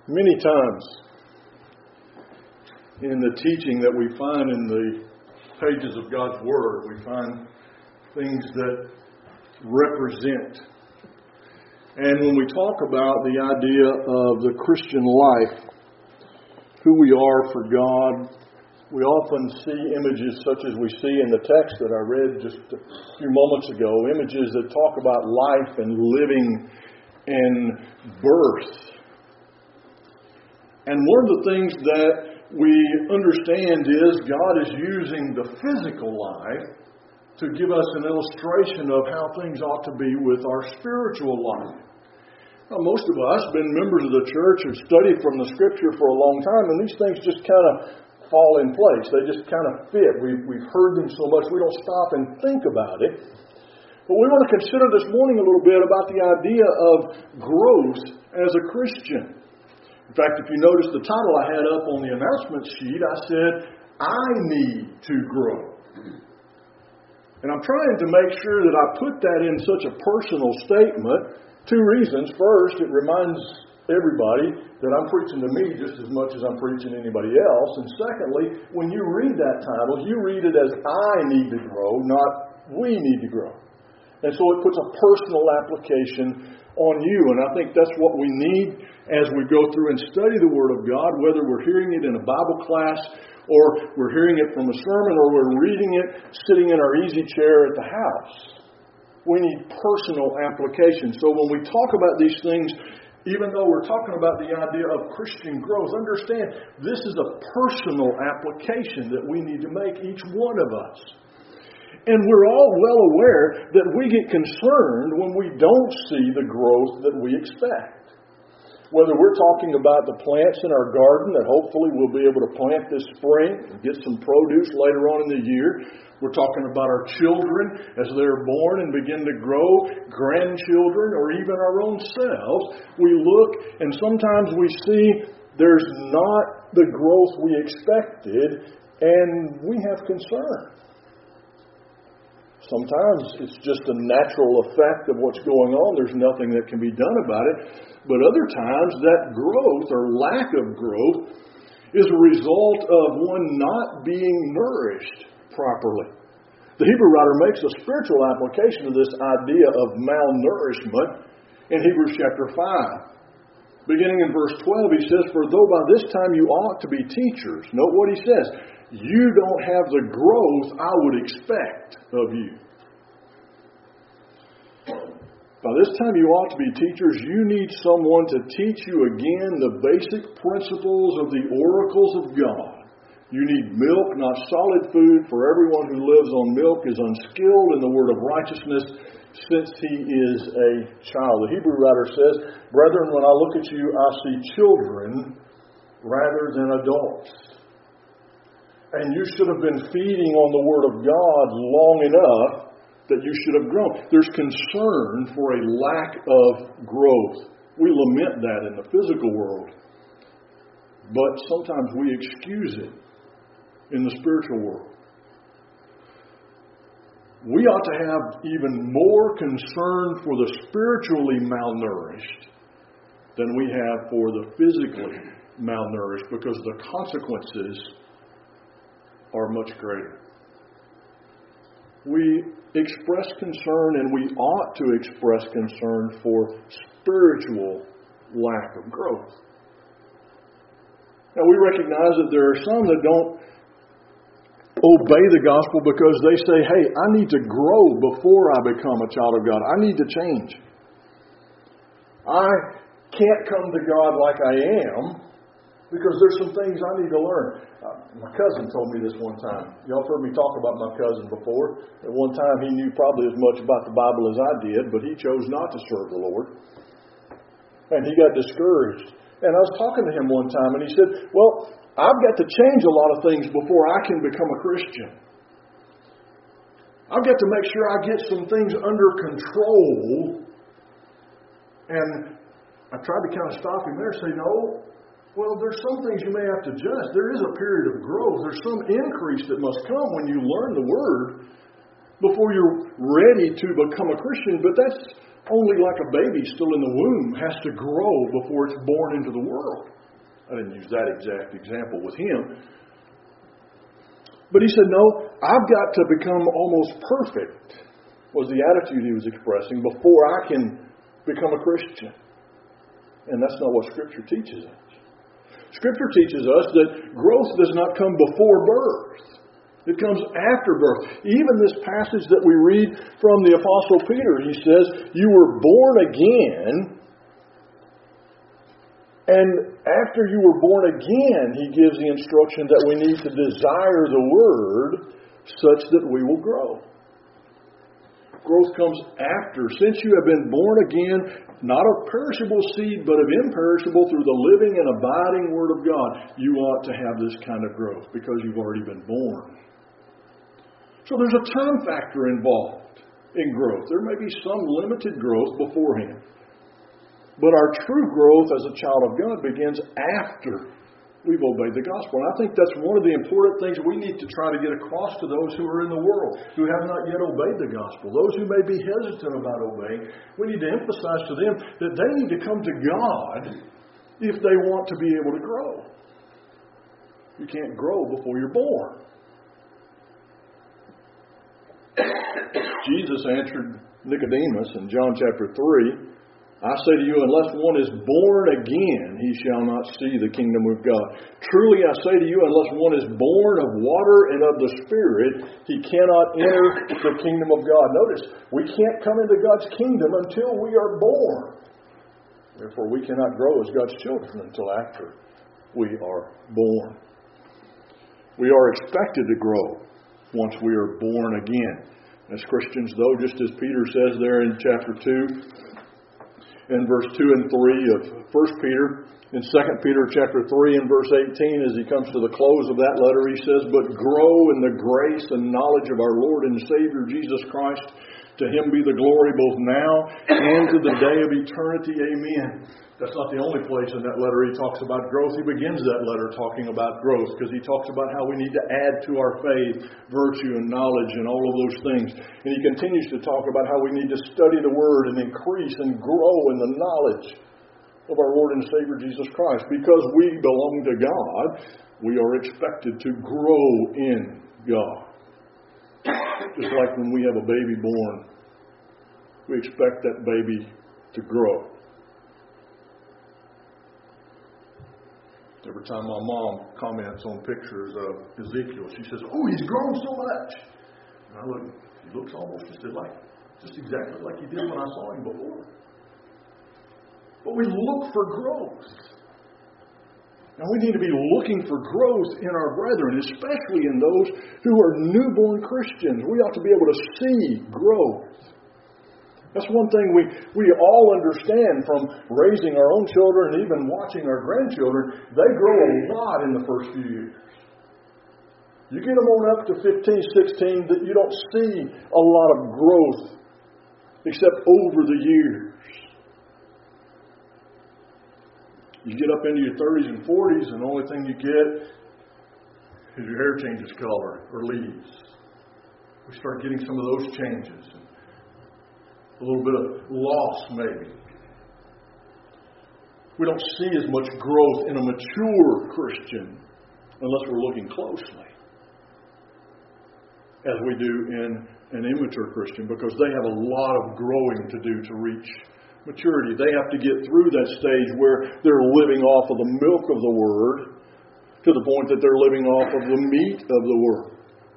Many times in the teaching that we find in the pages of God's Word, we find things that represent. And when we talk about the idea of the Christian life, who we are for God, we often see images such as we see in the text that I read just a few moments ago, images that talk about life and living and birth. And one of the things that we understand is God is using the physical life to give us an illustration of how things ought to be with our spiritual life. Now, most of us, been members of the church, have studied from the Scripture for a long time, and these things just kind of fall in place. They just kind of fit. We've heard them so much we don't stop and think about it. But we want to consider this morning a little bit about the idea of growth as a Christian. In fact, if you notice the title I had up on the announcement sheet, I said, I need to grow. And I'm trying to make sure that I put that in such a personal statement. Two reasons. First, it reminds everybody that I'm preaching to me just as much as I'm preaching to anybody else. And secondly, when you read that title, you read it as I need to grow, not we need to grow. And so it puts a personal application on you. And I think that's what we need as we go through and study the Word of God, whether we're hearing it in a Bible class or we're hearing it from a sermon or we're reading it sitting in our easy chair at the house. We need personal application. So when we talk about these things, even though we're talking about the idea of Christian growth, understand this is a personal application that we need to make, each one of us. And we're all well aware that we get concerned when we don't see the growth that we expect. Whether we're talking about the plants in our garden that hopefully we'll be able to plant this spring and get some produce later on in the year. We're talking about our children as they're born and begin to grow, grandchildren, or even our own selves. We look and sometimes we see there's not the growth we expected and we have concern. Sometimes it's just a natural effect of what's going on. There's nothing that can be done about it. But other times that growth or lack of growth is a result of one not being nourished properly. The Hebrew writer makes a spiritual application of this idea of malnourishment in Hebrews chapter 5. Beginning in verse 12, he says, "For though by this time you ought to be teachers," note what he says, "you don't have the growth I would expect of you." By this time you ought to be teachers. You need someone to teach you again the basic principles of the oracles of God. You need milk, not solid food, for everyone who lives on milk is unskilled in the word of righteousness, since he is a child. The Hebrew writer says, "Brethren, when I look at you, I see children rather than adults." And you should have been feeding on the Word of God long enough that you should have grown. There's concern for a lack of growth. We lament that in the physical world. But sometimes we excuse it in the spiritual world. We ought to have even more concern for the spiritually malnourished than we have for the physically malnourished, because the consequences are much greater. We express concern, and we ought to express concern for spiritual lack of growth. Now, we recognize that there are some that don't obey the gospel because they say, "Hey, I need to grow before I become a child of God. I need to change. I can't come to God like I am because there's some things I need to learn." My cousin told me this one time. Y'all heard me talk about my cousin before. At one time he knew probably as much about the Bible as I did, but he chose not to serve the Lord. And he got discouraged. And I was talking to him one time and he said, "Well, I've got to change a lot of things before I can become a Christian. I've got to make sure I get some things under control." And I tried to kind of stop him there and say, "No. Well, there's some things you may have to adjust. There is a period of growth. There's some increase that must come when you learn the Word before you're ready to become a Christian. But that's only like a baby still in the womb has to grow before it's born into the world. I didn't use that exact example with him. But he said, no, I've got to become almost perfect, was the attitude he was expressing, before I can become a Christian. And that's not what Scripture teaches us. Scripture teaches us that growth does not come before birth. It comes after birth. Even this passage that we read from the Apostle Peter, he says, you were born again. And after you were born again, he gives the instruction that we need to desire the Word such that we will grow. Growth comes after. Since you have been born again, not of perishable seed, but of imperishable through the living and abiding Word of God, you ought to have this kind of growth because you've already been born. So there's a time factor involved in growth. There may be some limited growth beforehand. But our true growth as a child of God begins after we've obeyed the gospel. And I think that's one of the important things we need to try to get across to those who are in the world, who have not yet obeyed the gospel. Those who may be hesitant about obeying, we need to emphasize to them that they need to come to God if they want to be able to grow. You can't grow before you're born. Jesus answered Nicodemus in John chapter 3, I say to you, unless one is born again, he shall not see the kingdom of God. Truly I say to you, unless one is born of water and of the Spirit, he cannot enter the kingdom of God. Notice, we can't come into God's kingdom until we are born. Therefore, we cannot grow as God's children until after we are born. We are expected to grow once we are born again. As Christians, though, just as Peter says there in chapter 2, in verse 2 and 3 of 1 Peter, in 2 Peter chapter 3 and verse 18, as he comes to the close of that letter, he says, but grow in the grace and knowledge of our Lord and Savior Jesus Christ. To him be the glory both now and to the day of eternity. Amen. That's not the only place in that letter he talks about growth. He begins that letter talking about growth because he talks about how we need to add to our faith virtue and knowledge and all of those things. And he continues to talk about how we need to study the Word and increase and grow in the knowledge of our Lord and Savior Jesus Christ. Because we belong to God, we are expected to grow in God. Just like when we have a baby born, we expect that baby to grow. Every time my mom comments on pictures of Ezekiel, she says, oh, he's grown so much. And I look, he looks almost just exactly like he did when I saw him before. But we look for growth. And we need to be looking for growth in our brethren, especially in those who are newborn Christians. We ought to be able to see growth. That's one thing we all understand from raising our own children and even watching our grandchildren. They grow a lot in the first few years. You get them on up to 15, 16, that you don't see a lot of growth except over the years. You get up into your 30s and 40s, and the only thing you get is your hair changes color or leaves. We start getting some of those changes. A little bit of loss, maybe. We don't see as much growth in a mature Christian unless we're looking closely as we do in an immature Christian, because they have a lot of growing to do to reach maturity. They have to get through that stage where they're living off of the milk of the Word to the point that they're living off of the meat of the Word.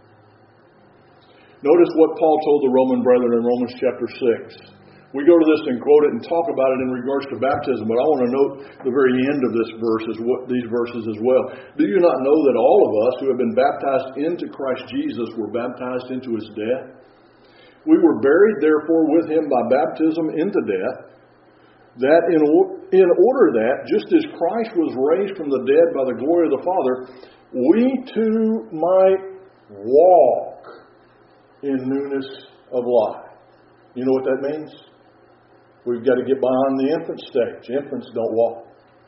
Notice what Paul told the Roman brethren in Romans chapter 6. We go to this and quote it and talk about it in regards to baptism, but I want to note the very end of this verse, these verses as well. Do you not know that all of us who have been baptized into Christ Jesus were baptized into His death? We were buried, therefore, with Him by baptism into death, that in order that, just as Christ was raised from the dead by the glory of the Father, we too might walk in newness of life. You know what that means? We've got to get beyond the infant stage. Infants don't walk.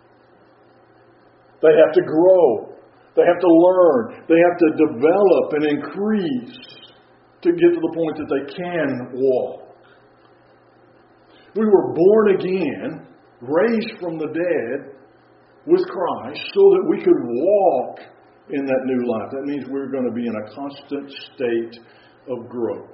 They have to grow. They have to learn. They have to develop and increase to get to the point that they can walk. We were born again, raised from the dead with Christ so that we could walk in that new life. That means we're going to be in a constant state of growth.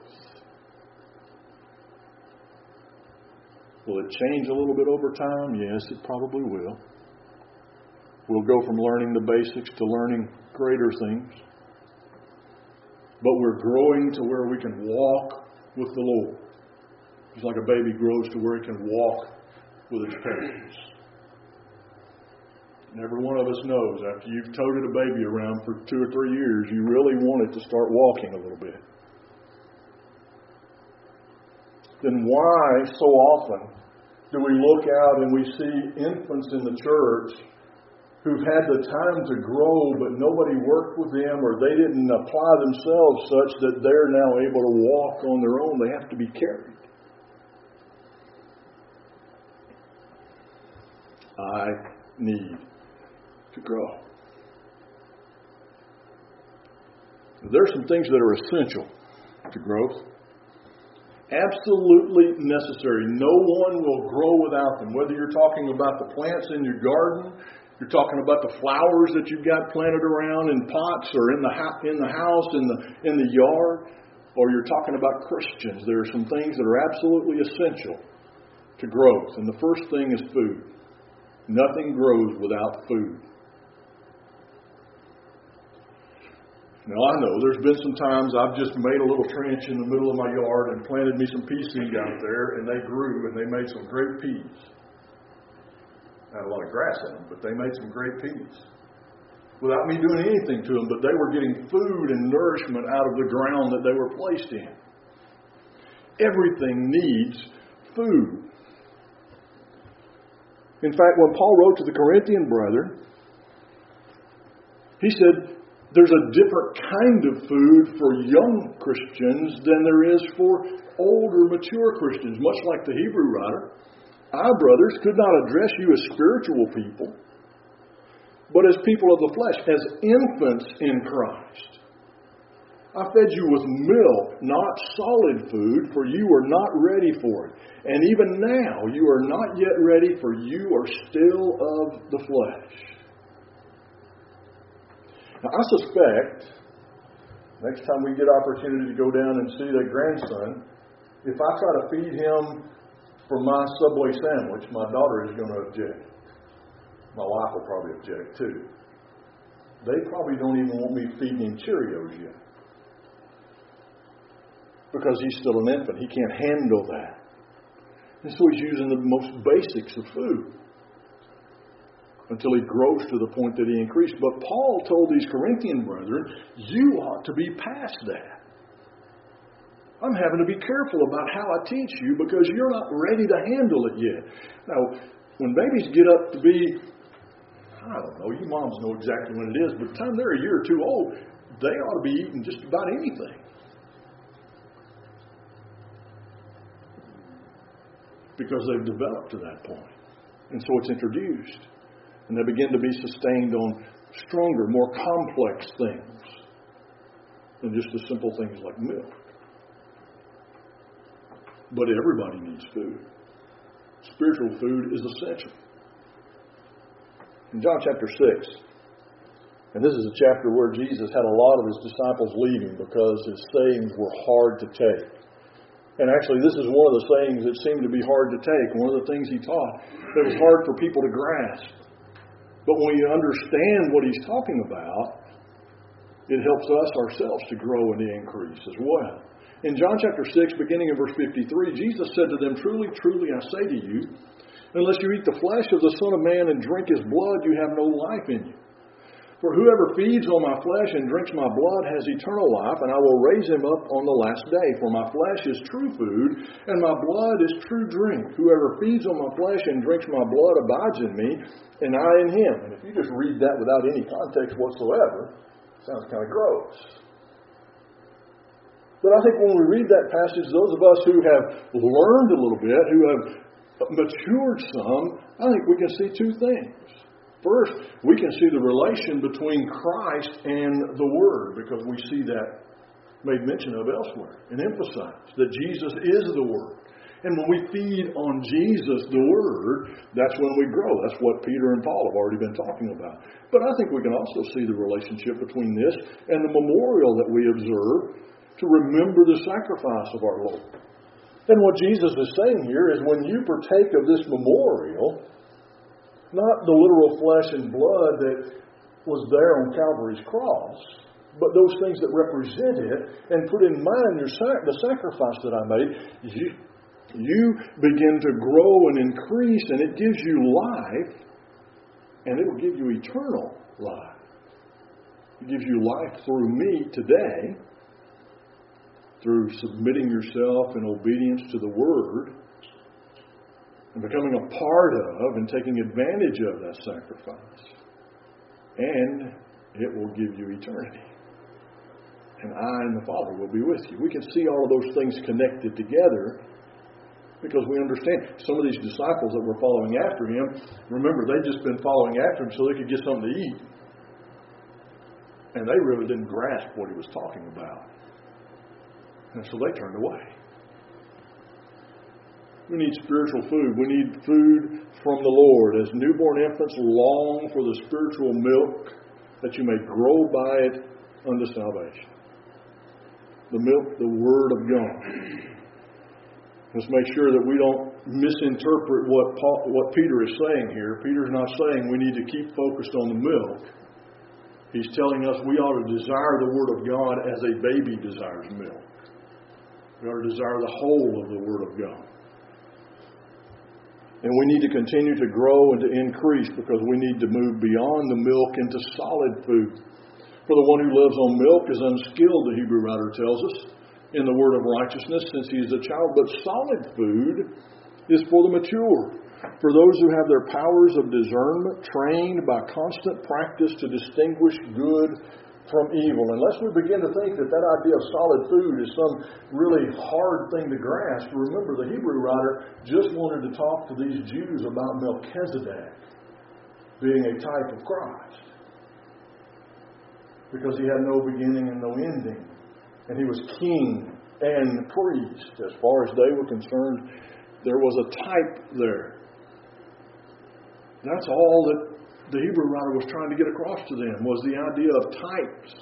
Will it change a little bit over time? Yes, it probably will. We'll go from learning the basics to learning greater things. But we're growing to where we can walk with the Lord. Just like a baby grows to where it can walk with its parents. And every one of us knows after you've toted a baby around for 2 or 3 years, you really want it to start walking a little bit. Then why so often do we look out and we see infants in the church who've had the time to grow, but nobody worked with them or they didn't apply themselves such that they're now able to walk on their own? They have to be carried. I need to grow. There are some things that are essential to growth. Absolutely necessary. No one will grow without them. Whether you're talking about the plants in your garden, you're talking about the flowers that you've got planted around in pots or in the house, in the yard, or you're talking about Christians. There are some things that are absolutely essential to growth. And the first thing is food. Nothing grows without food. Now, I know there's been some times I've just made a little trench in the middle of my yard and planted me some pea seed out there, and they grew and they made some great peas. Had a lot of grass in them, but they made some great peas. Without me doing anything to them, but they were getting food and nourishment out of the ground that they were placed in. Everything needs food. In fact, when Paul wrote to the Corinthian brethren, he said, there's a different kind of food for young Christians than there is for older, mature Christians. Much like the Hebrew writer, I, brothers, could not address you as spiritual people, but as people of the flesh, as infants in Christ. I fed you with milk, not solid food, for you are not ready for it. And even now you are not yet ready, for you are still of the flesh. Now, I suspect, next time we get opportunity to go down and see that grandson, if I try to feed him from my Subway sandwich, my daughter is going to object. My wife will probably object too. They probably don't even want me feeding him Cheerios yet. Because he's still an infant. He can't handle that. And so he's using the most basics of food until he grows to the point that he increased. But Paul told these Corinthian brethren, you ought to be past that. I'm having to be careful about how I teach you because you're not ready to handle it yet. Now, when babies get up to be, I don't know, you moms know exactly when it is, but by the time they're a year or two old, they ought to be eating just about anything. Because they've developed to that point. And so it's introduced. And they begin to be sustained on stronger, more complex things than just the simple things like milk. But everybody needs food. Spiritual food is essential. In John chapter 6, and this is a chapter where Jesus had a lot of his disciples leaving because his sayings were hard to take. And actually, this is one of the sayings that seemed to be hard to take. One of the things he taught that was hard for people to grasp. But when you understand what he's talking about, it helps us ourselves to grow and to increase as well. In John chapter 6, beginning in verse 53, Jesus said to them, truly, truly, I say to you, unless you eat the flesh of the Son of Man and drink his blood, you have no life in you. For whoever feeds on my flesh and drinks my blood has eternal life, and I will raise him up on the last day. For my flesh is true food, and my blood is true drink. Whoever feeds on my flesh and drinks my blood abides in me, and I in him. And if you just read that without any context whatsoever, it sounds kind of gross. But I think when we read that passage, those of us who have learned a little bit, who have matured some, I think we can see two things. First, we can see the relation between Christ and the Word, because we see that made mention of elsewhere and emphasized, that Jesus is the Word. And when we feed on Jesus, the Word, that's when we grow. That's what Peter and Paul have already been talking about. But I think we can also see the relationship between this and the memorial that we observe to remember the sacrifice of our Lord. And what Jesus is saying here is when you partake of this memorial, not the literal flesh and blood that was there on Calvary's cross, but those things that represent it, and put in mind the sacrifice that I made, you begin to grow and increase, and it gives you life, and it will give you eternal life. It gives you life through me today, through submitting yourself in obedience to the Word, and becoming a part of and taking advantage of that sacrifice. And it will give you eternity. And I and the Father will be with you. We can see all of those things connected together because we understand some of these disciples that were following after Him, remember, they'd just been following after Him so they could get something to eat. And they really didn't grasp what He was talking about. And so they turned away. We need spiritual food. We need food from the Lord. As newborn infants long for the spiritual milk, that you may grow by it unto salvation. The milk, the Word of God. Let's make sure that we don't misinterpret what Peter is saying here. Peter's not saying we need to keep focused on the milk. He's telling us we ought to desire the Word of God as a baby desires milk. We ought to desire the whole of the Word of God. And we need to continue to grow and to increase because we need to move beyond the milk into solid food. For the one who lives on milk is unskilled, the Hebrew writer tells us, in the word of righteousness since he is a child. But solid food is for the mature, for those who have their powers of discernment trained by constant practice to distinguish good from evil. Unless we begin to think that idea of solid food is some really hard thing to grasp, remember the Hebrew writer just wanted to talk to these Jews about Melchizedek being a type of Christ. Because he had no beginning and no ending. And he was king and priest. As far as they were concerned, there was a type there. That's all that the Hebrew writer was trying to get across to them, was the idea of types,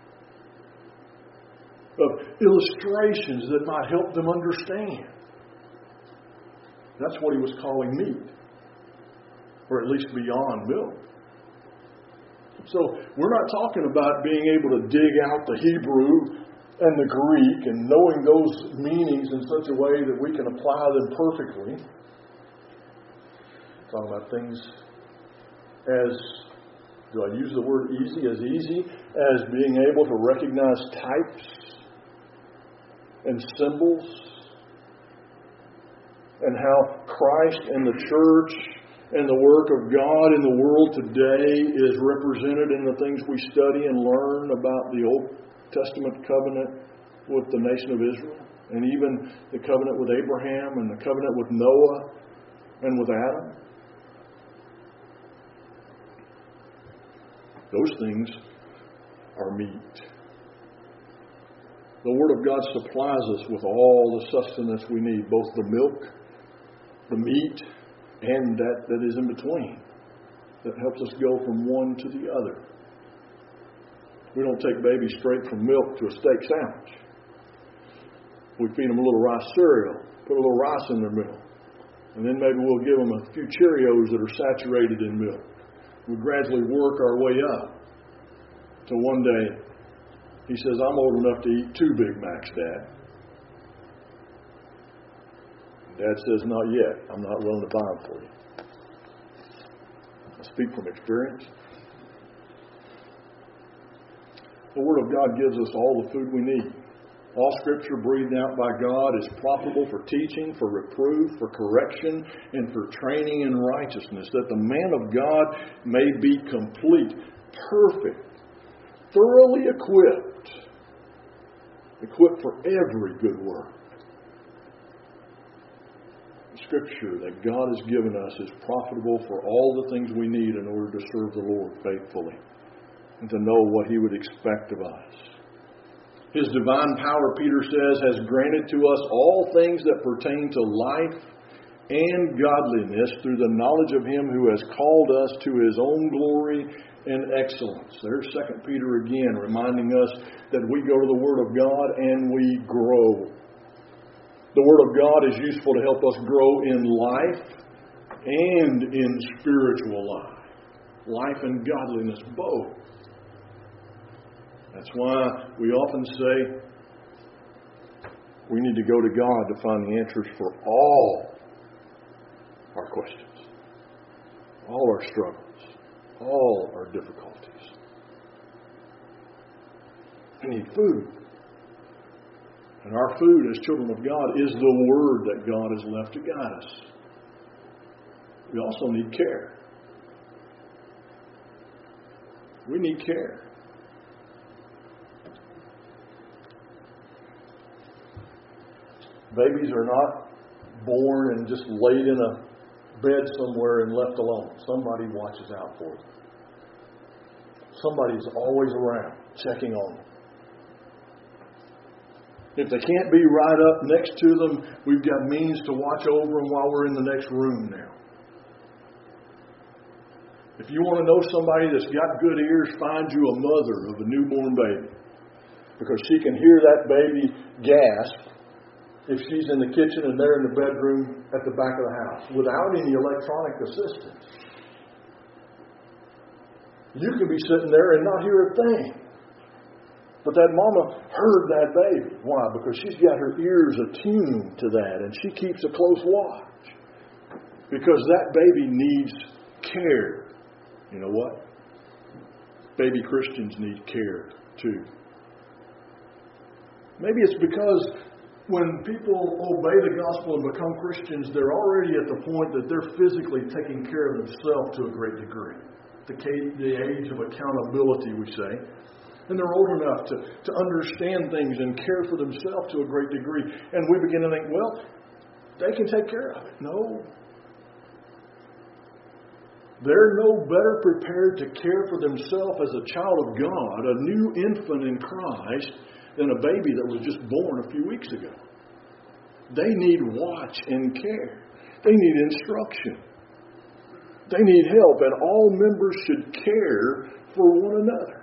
of illustrations that might help them understand. That's what he was calling meat, or at least beyond milk. So we're not talking about being able to dig out the Hebrew and the Greek and knowing those meanings in such a way that we can apply them perfectly. We're talking about things as, do I use the word easy as being able to recognize types and symbols, and how Christ and the church and the work of God in the world today is represented in the things we study and learn about the Old Testament covenant with the nation of Israel, and even the covenant with Abraham and the covenant with Noah and with Adam. Those things are meat. The Word of God supplies us with all the sustenance we need, both the milk, the meat, and that is in between, that helps us go from one to the other. We don't take babies straight from milk to a steak sandwich. We feed them a little rice cereal, put a little rice in their milk, and then maybe we'll give them a few Cheerios that are saturated in milk. We gradually work our way up till one day he says, I'm old enough to eat 2 Big Macs, Dad. Dad says, not yet. I'm not willing to buy them for you. I speak from experience. The Word of God gives us all the food we need. All Scripture breathed out by God is profitable for teaching, for reproof, for correction, and for training in righteousness, that the man of God may be complete, perfect, thoroughly equipped for every good work. The Scripture that God has given us is profitable for all the things we need in order to serve the Lord faithfully and to know what He would expect of us. His divine power, Peter says, has granted to us all things that pertain to life and godliness through the knowledge of Him who has called us to His own glory and excellence. There's 2 Peter again, reminding us that we go to the Word of God and we grow. The Word of God is useful to help us grow in life and in spiritual life. Life and godliness, both. That's why we often say we need to go to God to find the answers for all our questions, all our struggles, all our difficulties. We need food. And our food as children of God is the Word that God has left to guide us. We also need care. We need care. Babies are not born and just laid in a bed somewhere and left alone. Somebody watches out for them. Somebody's always around, checking on them. If they can't be right up next to them, we've got means to watch over them while we're in the next room now. If you want to know somebody that's got good ears, find you a mother of a newborn baby. Because she can hear that baby gasp if she's in the kitchen and they're in the bedroom at the back of the house without any electronic assistance. You can be sitting there and not hear a thing. But that mama heard that baby. Why? Because she's got her ears attuned to that and she keeps a close watch. Because that baby needs care. You know what? Baby Christians need care too. Maybe it's because when people obey the gospel and become Christians, they're already at the point that they're physically taking care of themselves to a great degree. The age of accountability, we say. And they're old enough to understand things and care for themselves to a great degree. And we begin to think, well, they can take care of it. No. They're no better prepared to care for themselves as a child of God, a new infant in Christ, than a baby that was just born a few weeks ago. They need watch and care. They need instruction. They need help, and all members should care for one another.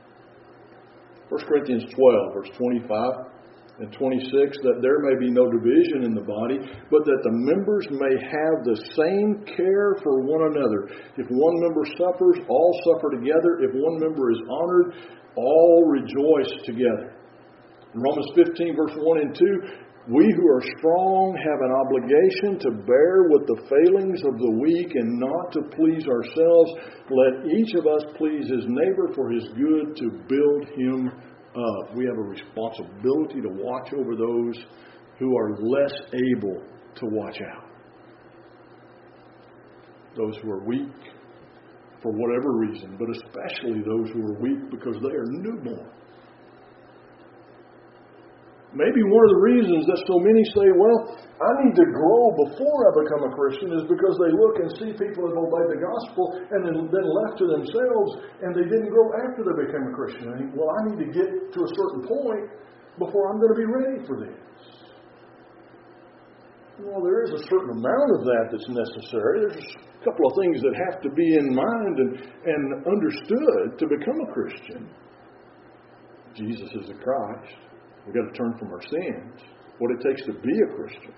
1 Corinthians 12, verse 25 and 26, that there may be no division in the body, but that the members may have the same care for one another. If one member suffers, all suffer together. If one member is honored, all rejoice together. In Romans 15, verse 1 and 2, we who are strong have an obligation to bear with the failings of the weak and not to please ourselves. Let each of us please his neighbor for his good, to build him up. We have a responsibility to watch over those who are less able to watch out. Those who are weak for whatever reason, but especially those who are weak because they are newborn. Maybe one of the reasons that so many say, well, I need to grow before I become a Christian is because they look and see people have obeyed the gospel and then left to themselves and they didn't grow after they became a Christian. And think, well, I need to get to a certain point before I'm going to be ready for this. Well, there is a certain amount of that that's necessary. There's a couple of things that have to be in mind and understood to become a Christian. Jesus is the Christ. We've got to turn from our sins. What it takes to be a Christian.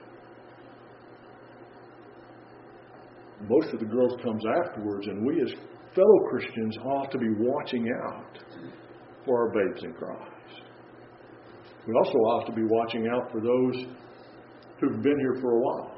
Most of the growth comes afterwards, and we as fellow Christians ought to be watching out for our babes in Christ. We also ought to be watching out for those who've been here for a while.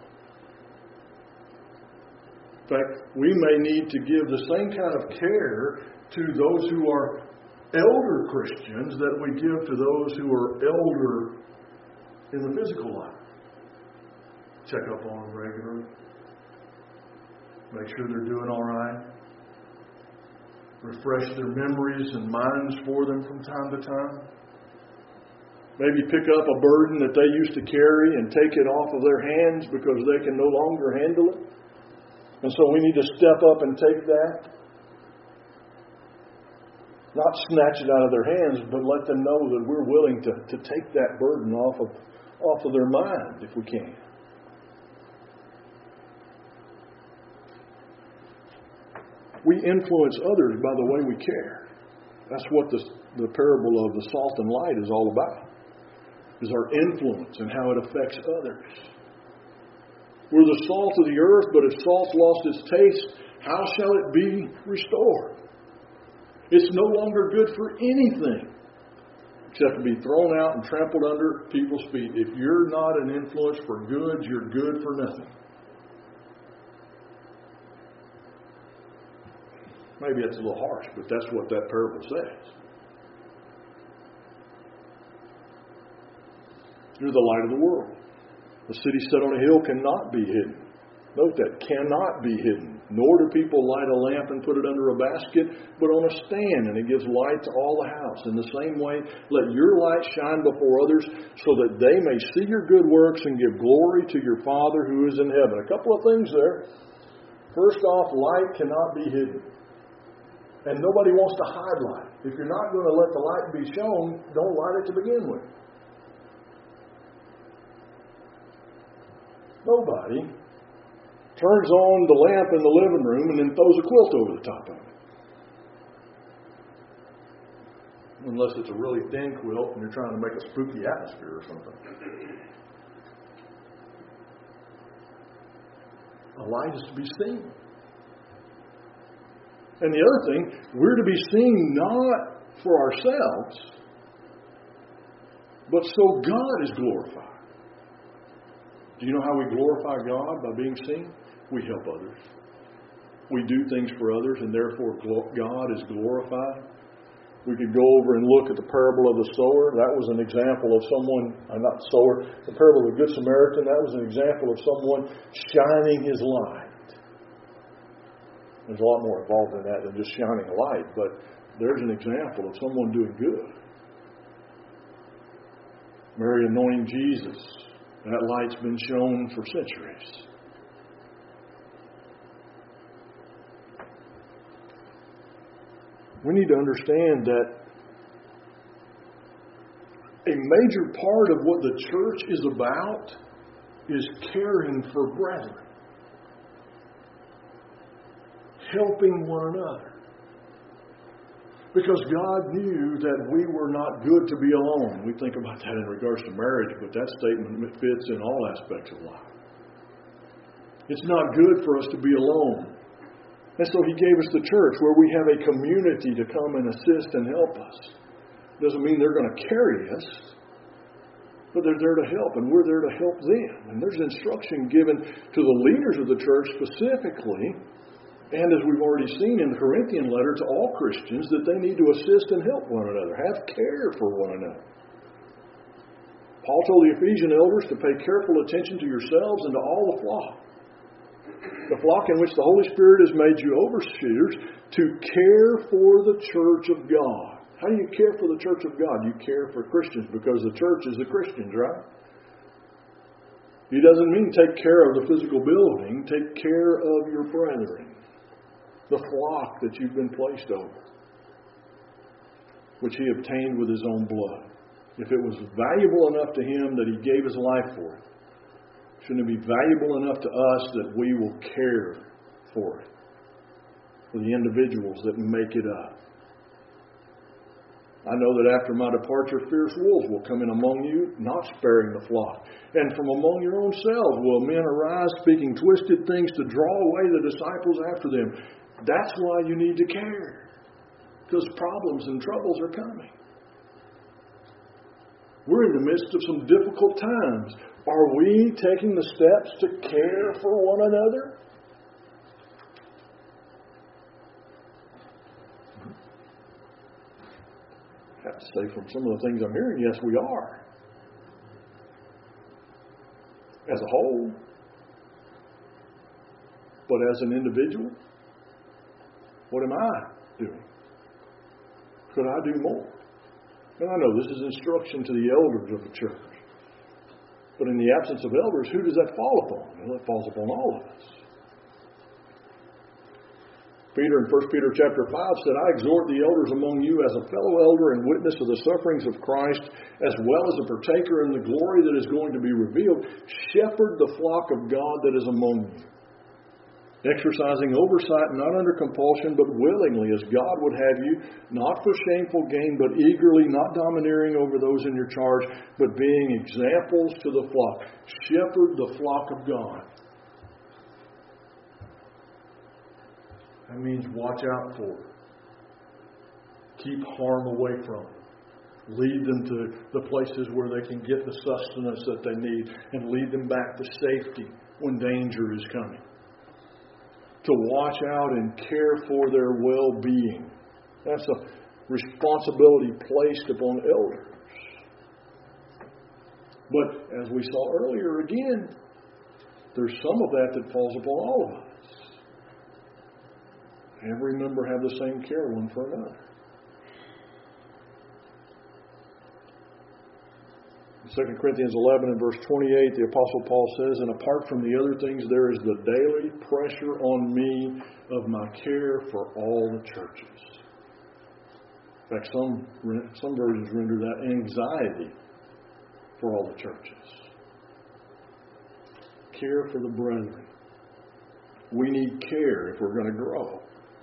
In fact, we may need to give the same kind of care to those who are elder Christians that we give to those who are elder in the physical life. Check up on them regularly. Make sure they're doing all right. Refresh their memories and minds for them from time to time. Maybe pick up a burden that they used to carry and take it off of their hands because they can no longer handle it. And so we need to step up and take that. Not snatch it out of their hands, but let them know that we're willing to take that burden off of their mind if we can. We influence others by the way we care. That's what the parable of the salt and light is all about, is our influence and how it affects others. We're the salt of the earth, but if salt lost its taste, how shall it be restored? It's no longer good for anything except to be thrown out and trampled under people's feet. If you're not an influence for good, you're good for nothing. Maybe that's a little harsh, but that's what that parable says. You're the light of the world. The city set on a hill cannot be hidden. Note that, cannot be hidden. Nor do people light a lamp and put it under a basket, but on a stand, and it gives light to all the house. In the same way, let your light shine before others, so that they may see your good works and give glory to your Father who is in heaven. A couple of things there. First off, light cannot be hidden. And nobody wants to hide light. If you're not going to let the light be shown, don't light it to begin with. Nobody turns on the lamp in the living room and then throws a quilt over the top of it. Unless it's a really thin quilt and you're trying to make a spooky atmosphere or something. A light is to be seen. And the other thing, we're to be seen not for ourselves, but so God is glorified. Do you know how we glorify God? By being seen? We help others. We do things for others, and therefore God is glorified. We could go over and look at the parable of the sower. That was an example of someone, not the sower, the parable of the Good Samaritan. That was an example of someone shining his light. There's a lot more involved in that than just shining a light, but there's an example of someone doing good. Mary anointing Jesus. That light's been shown for centuries. We need to understand that a major part of what the church is about is caring for brethren. Helping one another. Because God knew that we were not good to be alone. We think about that in regards to marriage, but that statement fits in all aspects of life. It's not good for us to be alone. And so He gave us the church where we have a community to come and assist and help us. Doesn't mean they're going to carry us, but they're there to help, and we're there to help them. And there's instruction given to the leaders of the church specifically, and as we've already seen in the Corinthian letter to all Christians, that they need to assist and help one another, have care for one another. Paul told the Ephesian elders to pay careful attention to yourselves and to all the flock. The flock in which the Holy Spirit has made you overseers to care for the church of God. How do you care for the church of God? You care for Christians because the church is the Christians, right? He doesn't mean take care of the physical building. Take care of your brethren. The flock that you've been placed over, which He obtained with His own blood. If it was valuable enough to Him that He gave His life for it, shouldn't it be valuable enough to us that we will care for it? For the individuals that make it up. I know that after my departure, fierce wolves will come in among you, not sparing the flock. And from among your own selves will men arise, speaking twisted things to draw away the disciples after them. That's why you need to care. Because problems and troubles are coming. We're in the midst of some difficult times. Are we taking the steps to care for one another? I have to say from some of the things I'm hearing, yes, we are. As a whole. But as an individual, what am I doing? Could I do more? And I know this is instruction to the elders of the church. But in the absence of elders, who does that fall upon? Well, it falls upon all of us. Peter in 1 Peter chapter 5 said, I exhort the elders among you as a fellow elder and witness of the sufferings of Christ, as well as a partaker in the glory that is going to be revealed. Shepherd the flock of God that is among you, exercising oversight not under compulsion, but willingly, as God would have you, not for shameful gain, but eagerly, not domineering over those in your charge, but being examples to the flock. Shepherd the flock of God. That means watch out for them. Keep harm away from them. Lead them to the places where they can get the sustenance that they need, and lead them back to safety when danger is coming. To watch out and care for their well-being. That's a responsibility placed upon elders. But as we saw earlier again, there's some of that falls upon all of us. Every member have the same care one for another. In 2 Corinthians 11 and verse 28, the Apostle Paul says, and apart from the other things, there is the daily pressure on me of my care for all the churches. In fact, some versions render that anxiety for all the churches. Care for the brethren. We need care if we're going to grow.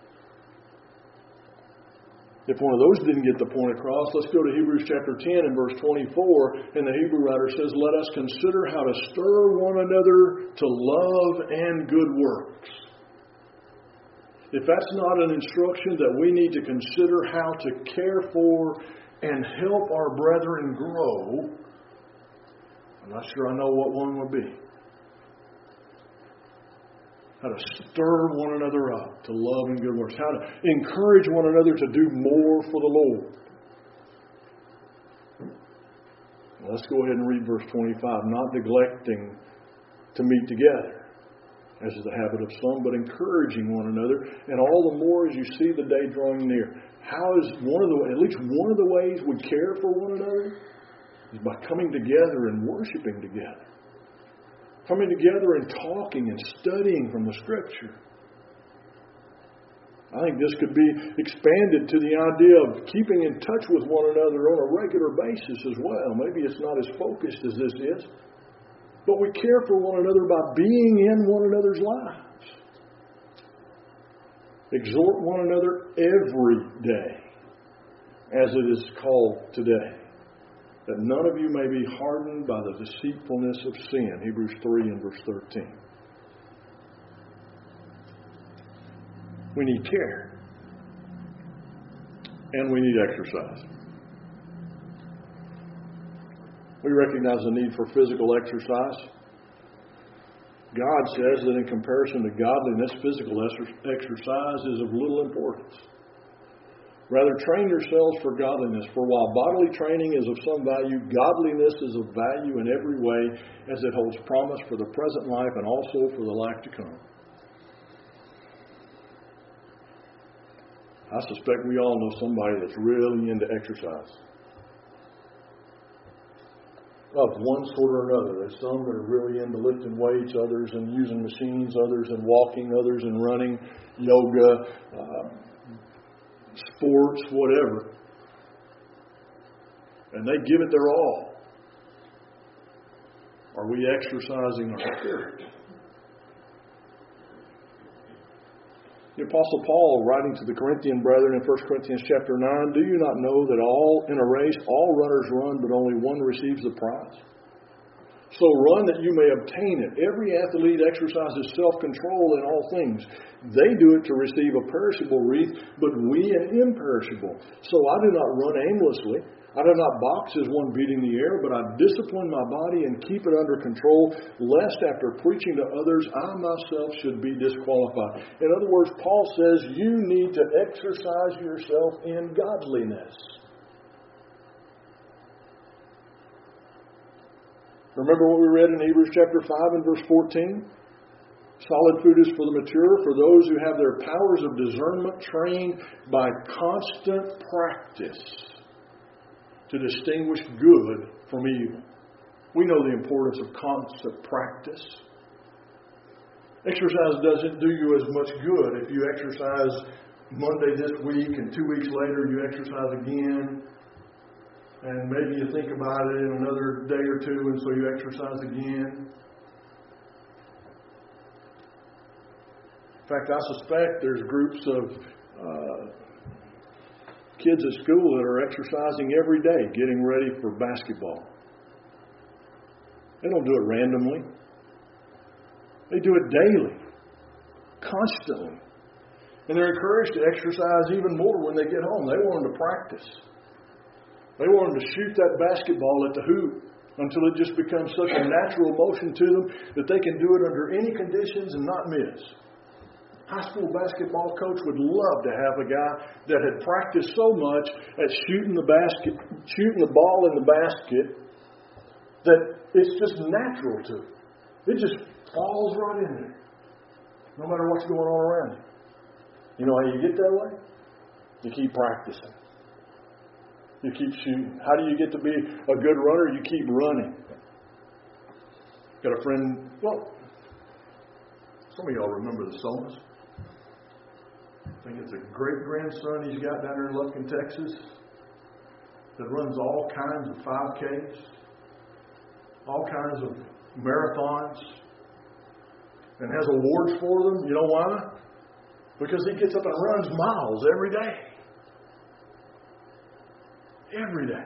If one of those didn't get the point across, let's go to Hebrews chapter 10 and verse 24. And the Hebrew writer says, let us consider how to stir one another to love and good works. If that's not an instruction that we need to consider how to care for and help our brethren grow, I'm not sure I know what one would be. How to stir one another up to love and good works. How to encourage one another to do more for the Lord. Let's go ahead and read verse 25. Not neglecting to meet together, as is the habit of some, but encouraging one another, and all the more as you see the day drawing near. How is at least one of the ways we care for one another is by coming together and worshiping together. Coming together and talking and studying from the Scripture. I think this could be expanded to the idea of keeping in touch with one another on a regular basis as well. Maybe it's not as focused as this is, but we care for one another by being in one another's lives. Exhort one another every day, as it is called today, that none of you may be hardened by the deceitfulness of sin. Hebrews 3 and verse 13. We need care. And we need exercise. We recognize the need for physical exercise. God says that in comparison to godliness, physical exercise is of little importance. Rather, train yourselves for godliness, for while bodily training is of some value, godliness is of value in every way, as it holds promise for the present life and also for the life to come. I suspect we all know somebody that's really into exercise. Of one sort or another. There's some that are really into lifting weights, others in using machines, others in walking, others in running, yoga, sports, whatever. And they give it their all. Are we exercising our spirit? The Apostle Paul, writing to the Corinthian brethren in 1 Corinthians chapter 9, do you not know that in a race all runners run, but only one receives the prize? So run that you may obtain it. Every athlete exercises self-control in all things. They do it to receive a perishable wreath, but we an imperishable. So I do not run aimlessly. I do not box as one beating the air, but I discipline my body and keep it under control, lest after preaching to others, I myself should be disqualified. In other words, Paul says you need to exercise yourself in godliness. Remember what we read in Hebrews chapter 5 and verse 14? Solid food is for the mature, for those who have their powers of discernment trained by constant practice to distinguish good from evil. We know the importance of constant practice. Exercise doesn't do you as much good if you exercise Monday this week and 2 weeks later you exercise again. And maybe you think about it in another day or two and so you exercise again. In fact, I suspect there's groups of kids at school that are exercising every day, getting ready for basketball. They don't do it randomly. They do it daily, constantly. And they're encouraged to exercise even more when they get home. They want them to practice. They want them to shoot that basketball at the hoop until it just becomes such a natural motion to them that they can do it under any conditions and not miss. High school basketball coach would love to have a guy that had practiced so much at shooting the ball in the basket that it's just natural to him. It just falls right in there, no matter what's going on around you. You know how you get that way? You keep practicing. You keep shooting. How do you get to be a good runner? You keep running. Got a friend, well, some of y'all remember the Somas. I think it's a great-grandson he's got down there in Lufkin, Texas, that runs all kinds of 5Ks, all kinds of marathons, and has awards for them. You know why? Because he gets up and runs miles every day. Every day.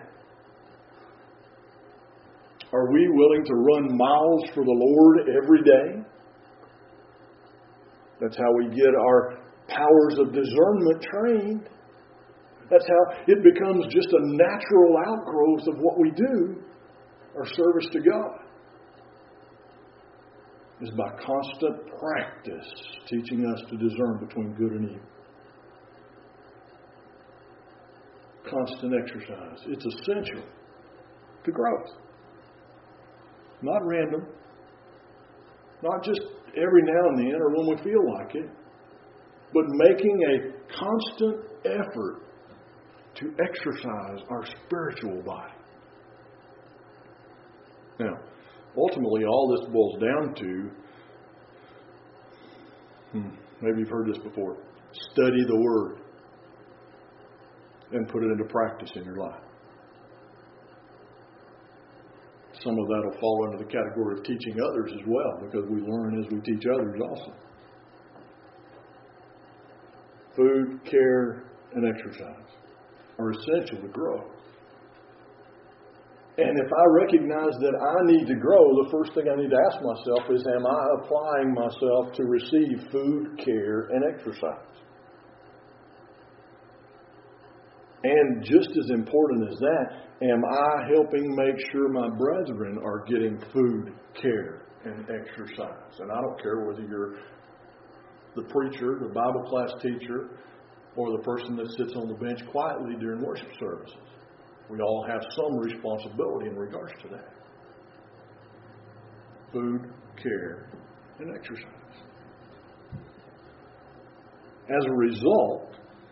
Are we willing to run miles for the Lord every day? That's how we get our powers of discernment trained. That's how it becomes just a natural outgrowth of what we do, our service to God. Is by constant practice teaching us to discern between good and evil. Constant exercise. It's essential to growth. Not random. Not just every now and then or when we feel like it. But making a constant effort to exercise our spiritual body. Now, ultimately, all this boils down to, maybe you've heard this before, study the Word and put it into practice in your life. Some of that will fall under the category of teaching others as well, because we learn as we teach others also. Food, care, and exercise are essential to grow. And if I recognize that I need to grow, the first thing I need to ask myself is, am I applying myself to receive food, care, and exercise? And just as important as that, am I helping make sure my brethren are getting food, care, and exercise? And I don't care whether you're the preacher, the Bible class teacher, or the person that sits on the bench quietly during worship services. We all have some responsibility in regards to that. Food, care, and exercise. As a result,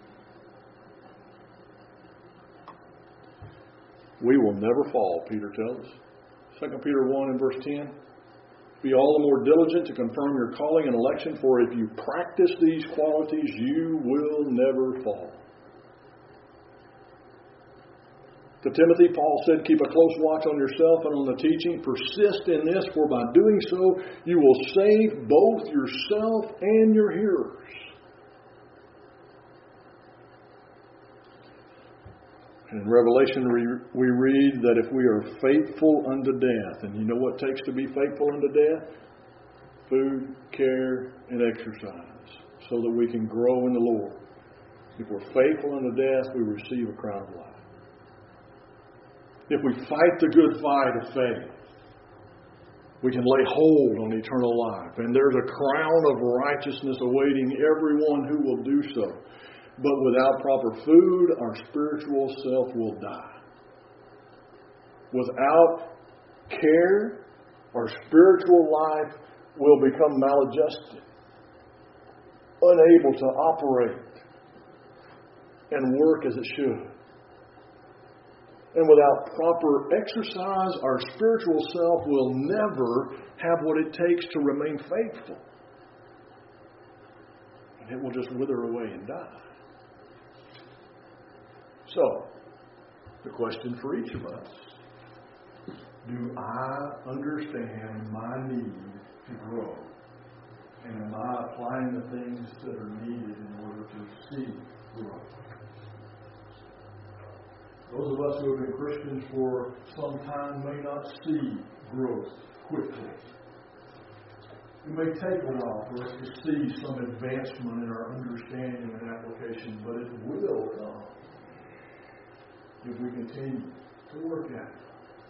we will never fall, Peter tells us. 2 Peter 1 and verse 10. Be all the more diligent to confirm your calling and election, for if you practice these qualities, you will never fall. To Timothy, Paul said, keep a close watch on yourself and on the teaching. Persist in this, for by doing so, you will save both yourself and your hearers. In Revelation, we read that if we are faithful unto death, and you know what it takes to be faithful unto death? Food, care, and exercise, so that we can grow in the Lord. If we're faithful unto death, we receive a crown of life. If we fight the good fight of faith, we can lay hold on eternal life. And there's a crown of righteousness awaiting everyone who will do so. But without proper food, our spiritual self will die. Without care, our spiritual life will become maladjusted, unable to operate and work as it should. And without proper exercise, our spiritual self will never have what it takes to remain faithful. It will just wither away and die. So, the question for each of us, do I understand my need to grow? And am I applying the things that are needed in order to see growth? Those of us who have been Christians for some time may not see growth quickly. It may take a while for us to see some advancement in our understanding and application, but it will come if we continue to work at it.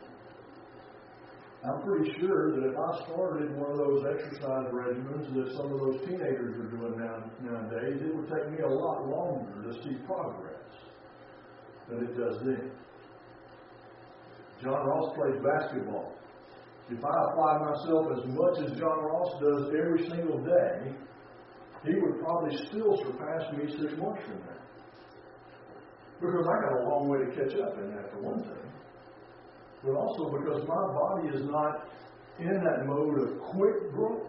I'm pretty sure that if I started one of those exercise regimens that some of those teenagers are doing nowadays, it would take me a lot longer to see progress than it does then. John Ross plays basketball. If I apply myself as much as John Ross does every single day, he would probably still surpass me 6 months from now. Because I got a long way to catch up in that, for one thing. But also because my body is not in that mode of quick growth.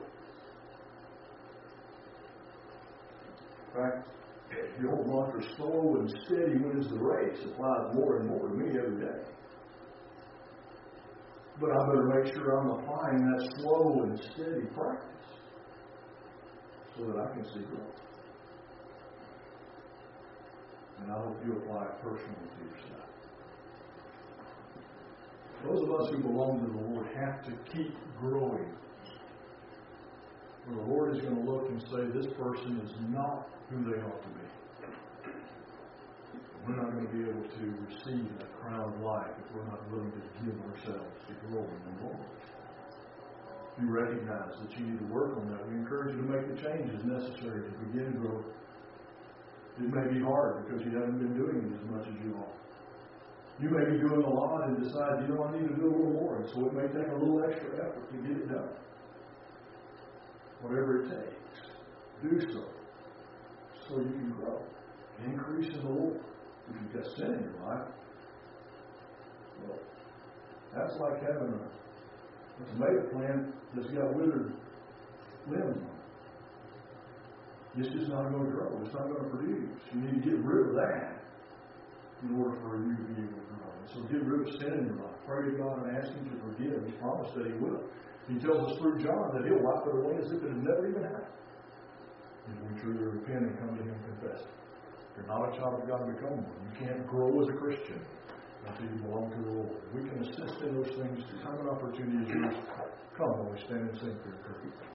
In fact, the old mantra, slow and steady wins the race, applies more and more to me every day. But I better make sure I'm applying that slow and steady practice so that I can see growth. And I hope you apply it personally to yourself. Those of us who belong to the Lord have to keep growing. Where the Lord is going to look and say, this person is not who they ought to be. We're not going to be able to receive that crown of life if we're not willing to give ourselves to growing in the Lord. If you recognize that you need to work on that, we encourage you to make the changes necessary to begin growth. It may be hard because you haven't been doing it as much as you ought. You may be doing a lot and decide, I need to do a little more. And so it may take a little extra effort to get it done. Whatever it takes, do so you can grow. Increase in the Lord. If you've got sin in your life, well, that's like having a tomato plant that's got withered limbs on it. It's just not going to grow. It's not going to produce. You need to get rid of that in order for you to be able to grow. So get rid of sin in your life. Pray to God and ask Him to forgive. He's promised that He will. He tells us through John that He'll wipe it away as if it had never even happened. If we truly repent and come to Him and confess it. If you're not a child of God, become one. You can't grow as a Christian until you belong to the Lord. We can assist in those things to come an opportunity as yours. Come when we stand and sing for your courage.